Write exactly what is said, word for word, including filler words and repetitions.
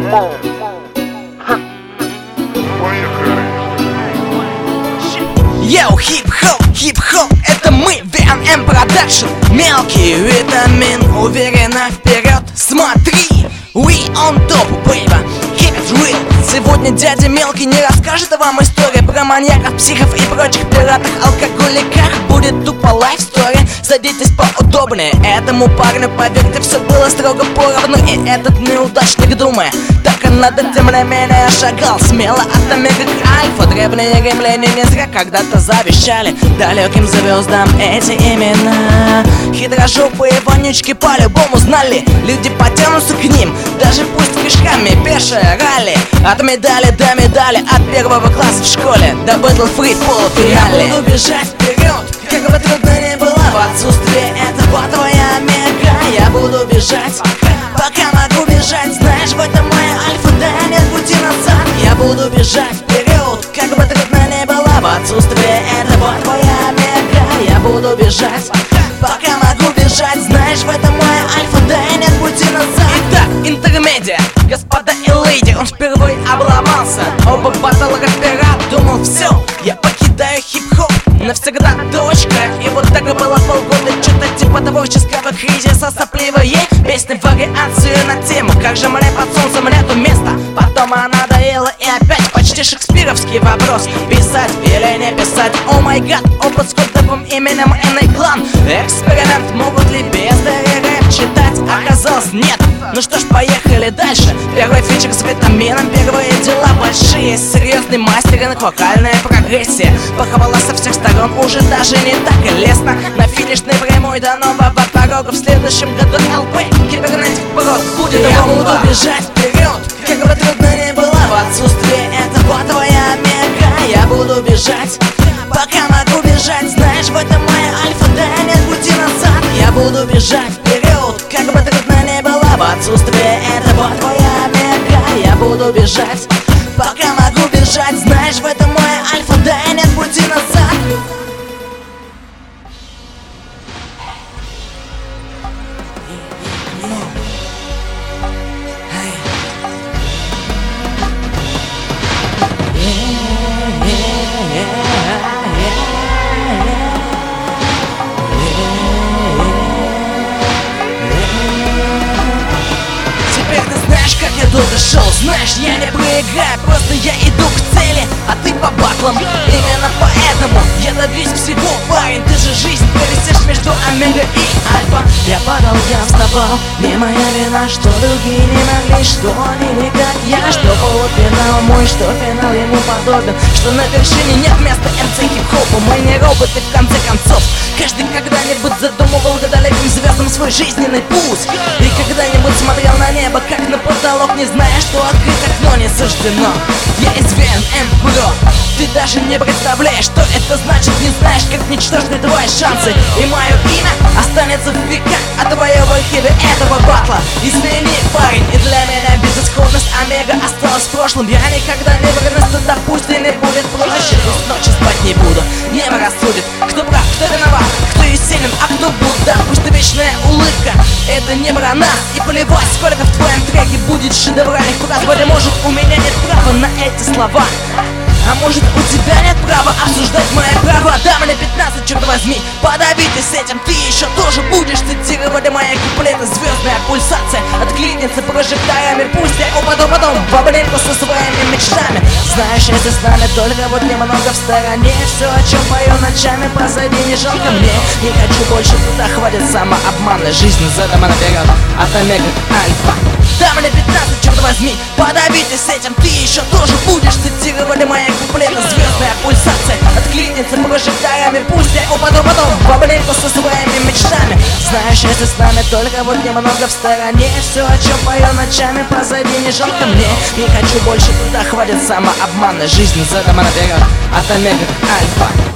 Йоу, хип-хоп, хип-хоп, это мы, ви эн эм Production. Мелкий витамин, уверенно вперед, смотри. We on top, baby, keep it real. Сегодня дядя Мелкий не расскажет вам истории про маньяков, психов и прочих пиратах, алкоголиках. Будет тупо life story. Садитесь поудобнее, этому парню, поверьте, все было строго поровну. И этот неудачник, думая, так и надо, тем не менее шагал смело от омега к альфа. Древние римляне не зря когда-то завещали далеким звездам эти имена. Хитрожопые вонючки по-любому знали, люди потянутся к ним, даже пусть кишками. Пешее ралли, от медали до медали, от первого класса в школе до Battle Free полуфинале. Я буду бежать вперед, как бы трудно ни было, в отсутствие этого твоя омега. Я буду бежать, пока могу бежать, знаешь, в этом моя альфа, да нет пути назад. Я буду бежать вперед, как бы трудно ни было, в отсутствие этого твоя омега. Я буду бежать, пока могу бежать, знаешь, в этом моя альфа, да нет пути назад. Итак, интермедиа, господа и леди, он впервые обломался. Оба батл рэпера, думал, все, я покидаю хип-хоп навсегда, точка. И вот так и было полгода, что-то типа творческого кризиса. Сопливые песни, вариацию на тему как же мне под солнцем нету места. Потом она надоела и опять почти шекспировский вопрос: писать или не писать? О май гад, опыт с кодовым именем N-эй Clan. Эксперимент, могут ли бездари рэп читать? Оказалось, нет. Ну что ж, поехали дальше. Первый фичер с витамином, первые дела большие. Серьезный мастеринг, вокальная прогрессия, похвала со всех сторон, уже даже не так и лестно. На финишной прямой до нового порога, в следующем году эл пи Кибернетик Прод будет. Я буду бежать вперед, как бы трудно ни было, в отсутствие этого твоя омега. Я буду бежать, пока могу бежать, знаешь, в этом моя альфа, да нет пути назад. Я буду бежать вперед, как бы трудно ни было, в отсутствие этого твоя омега. Я буду бежать, пока могу бежать, знаешь, в этом моя альфа, да нет пути назад. Как я долго шел, знаешь, я не проиграю, просто я иду к цели, а ты по батлам. Именно поэтому я добьюсь всего, парень, ты же жизнь провисишь между омега и альфа. Я падал, я вставал, не моя вина, что другие не могли, что они не как я, что полуфинал мой, что финал ему подобен, что на вершине нет места эм си хип-хопу. Мы не роботы, в конце концов. Каждый когда-нибудь задумывал к далеким звездам свой жизненный путь, и когда-нибудь смотрел на небо, как на потолок, не зная, что открыть окно не суждено. Я из ви эн эм Pro. Ты даже не представляешь, что это значит, не знаешь, как ничтожны твои шансы. И мое имя останется в веках, а твое выходе этого батла. Извини, парень, и для меня безысходность омега осталась в прошлом. Я никогда не вернусь туда, пусть и не будет проще. Пусть ночью спать не буду, небо рассудит, кто прав, кто виноват, кто и силен, а кто Будда. Пусть и вечная улыбка, это не про нас. И плевать, сколько в твоем треке будет шедевральных фраз. Быть может, у меня нет права на эти слова, а может, у тебя нет права обсуждать мои права. Да, мне пятнадцать, черт возьми, подавитесь этим. Ты еще тоже будешь цитировать мои куплеты. Звездная пульсация откликнется прожекторами. Пусть я упаду потом в обнимку со своими мечтами. Знаешь, если с нами только вот немного в стороне, все, о чем пою ночами, позади, не жалко мне. Не хочу больше туда, хватит самообмана. Жизнь задом наперед, от омега к альфа. Да, мне пятнадцать, черт возьми, подавитесь этим. Ты еще тоже будешь цитировать мои куплеты. Звездная пульсация откликнется прожекторами. Пусть я упаду потом в обнимку со своими мечтами. Знаешь, если с нами только вот немного в стороне, все, о чем пою ночами, позади, не жалко мне. Не хочу больше туда, хватит самообмана. Жизнь задом наперед, от омега к альфа.